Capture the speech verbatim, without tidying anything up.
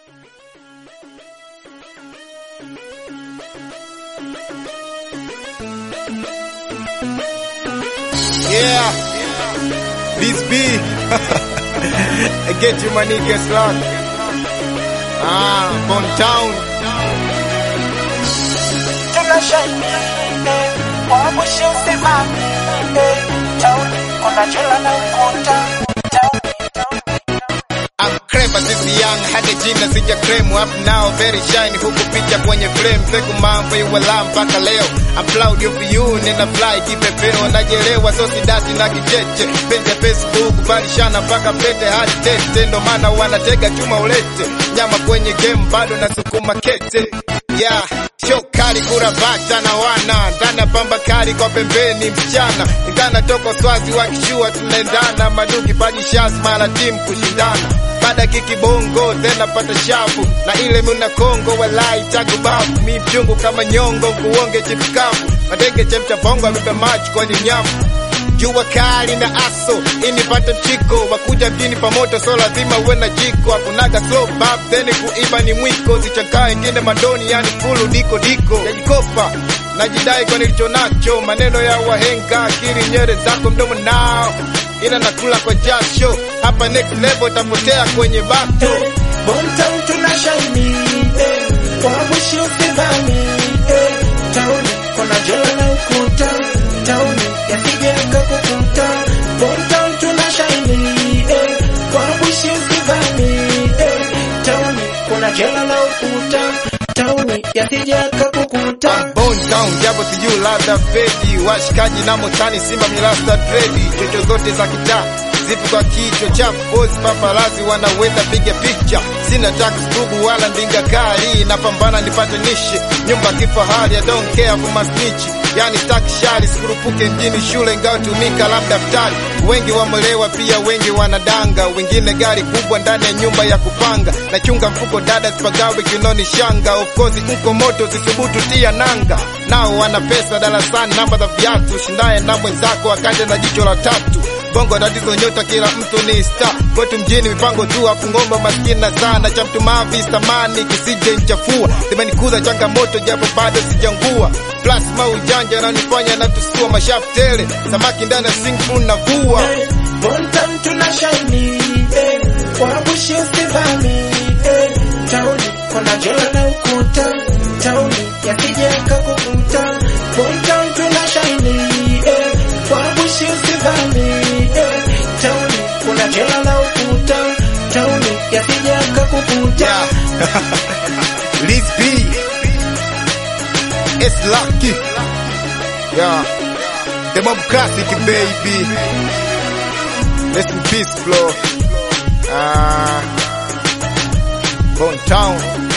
Yeah, this B. I get you my niggas locked. Ah, Bon Town. I'm clever, this young, hadi jina sija claim up now, very shiny, huku picha kwenye frame, seku mambo iwala mpaka leo. I'm proud of you, nina fly kipepeo, najelewa so sidati na kicheche, pende Facebook, balishana mpaka pete hadi tete, ndo maana wanatega chuma ulete, nyama kwenye game bado na sukuma kete. Yeah, show kali kura bata na wana ndana pamba kali kwa pembeni mchana ndana toko swazi wakishua tunaendana maduki paji shas mara team kushindana baada kiki bongo tena pata shafu na ile muna Kongo walai tagu babu mi mchungu kama nyongo kuonge chipkafu madenge chemcha bongo amepe match kwa nyamu jua kali na aso inipata chiko wakuja mjini pamoto so lazima uwe na jiko hakunaga slow bab then kuiba ni mwiko zichakae ngine madoni yani fulu diko diko yajikopa najidai kwa nilicho nacho maneno ya wahenga akili nyere zako mdomo nao ila nakula kwa jasho hapa next level tapotea kwenye bato hey, Bon Town tunashine hey, kwa bushi usivani hey, tauni kuna jela na ukuta tauni yasije akakukuta Bon Town tunashine hey, kwa bushi usivani hey, tauni kuna jela na ukuta tauni yasije akakukuta Bon Town japo sijui ladha fedi washikaji na motani simba milasta tredi chocho zote za kitaa zipu kwa kichwa chafu boss paparazi wanaweza piga picha sina tax bubu wala ndinga kali napambana nipate nishi nyumba kifahari I don't care for my snitch yani staki shari sikurupuke mjini shule ingao tumika labda ftari wengi wamelewa pia wengi wanadanga wengine gari kubwa ndani ya nyumba ya kupanga na chunga mfuko dada sipagawe kinoni shanga of course mko moto zisubutu tia nanga nao wana pesa darasani namba za viatu shindaye na mwenzako akande na jicho la tatu bongo tatizo nyota kila mtu ni star kwetu mjini mipango tu hapo ngomba maskini na sana cha mtu mavi samani kisije nchafua zimenikuza changamoto japo bado sijangua plasma ujanja na nifanya na tusua mashafu tele samaki ndani ya singpool na vua hey, Bon Town tunashine hey, kwa bushi usivani hey, tauni kuna jela na ukuta tauni yasije akakukuta Bon Town tunashine hey, kwa bushi usivani hey, tauni kuna jela na ukuta tauni yasije akakukuta yeah. Liz B it's lucky yeah the mob classic baby rest in peace flow ah uh, Bon Town